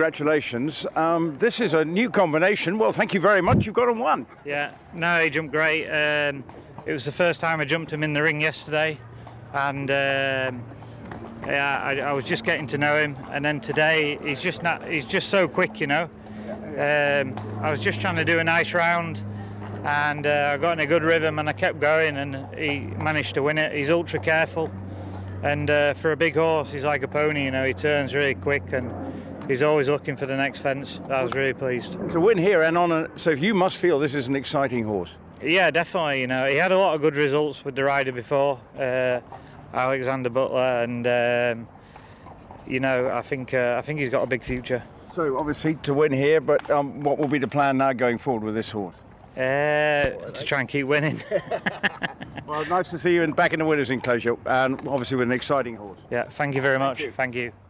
congratulations. This is a new combination. Well, thank you very much. You've got him one. Yeah, no, he jumped great. It was the first time I jumped him in the ring yesterday, and I was just getting to know him. And then today, he's just so quick, you know. I was just trying to do a nice round, and I got in a good rhythm, and I kept going, and he managed to win it. He's ultra careful, and for a big horse, he's like a pony, you know. He turns really quick, and he's always looking for the next fence. I was really pleased. To win here and so you must feel this is an exciting horse. Yeah, definitely. You know, he had a lot of good results with the rider before, Alexander Butler, and you know, I think he's got a big future. So obviously to win here, but what will be the plan now going forward with this horse? To try and keep winning. Well, nice to see you back in the winners' enclosure, and obviously with an exciting horse. Yeah, thank you very much. Thank you.